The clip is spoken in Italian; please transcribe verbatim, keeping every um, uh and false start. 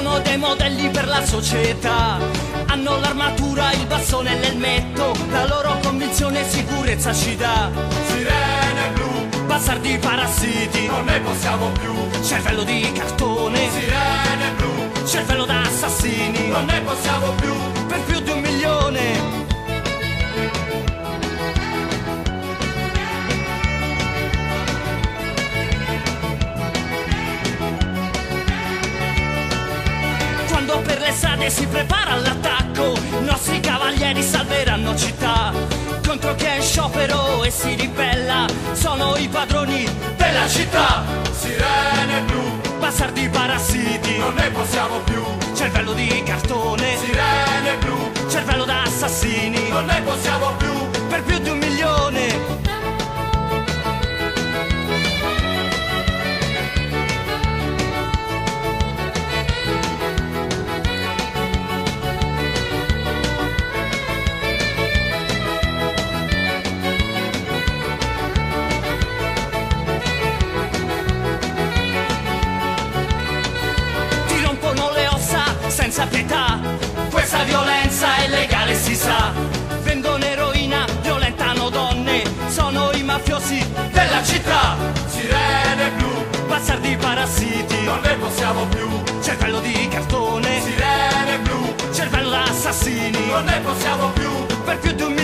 Sono dei modelli per la società, hanno l'armatura, il bastone e l'elmetto, la loro convinzione e sicurezza ci dà. Sirene blu, bastardi parassiti, non ne possiamo più. Cervello di cartone, Sirene blu, cervello da assassini, non ne possiamo più. Per più di un milione. Quando per le strade si prepara all'attacco, i nostri cavalieri salveranno città. Contro chi è in sciopero e si ribella, sono i padroni della città. Sirene blu, bastardi parassiti, non ne possiamo più. Cervello di cartone, Sirene blu, cervello da assassini, non ne possiamo più. Per più di un milione. Senza pietà, questa violenza è legale, si sa. Vendono eroina, violentano donne, sono i mafiosi della città. Sirene blu, bastardi parassiti, non ne possiamo più. Cervello di cartone, Sirene blu, cervello da assassini, non ne possiamo più. Per più di un milione.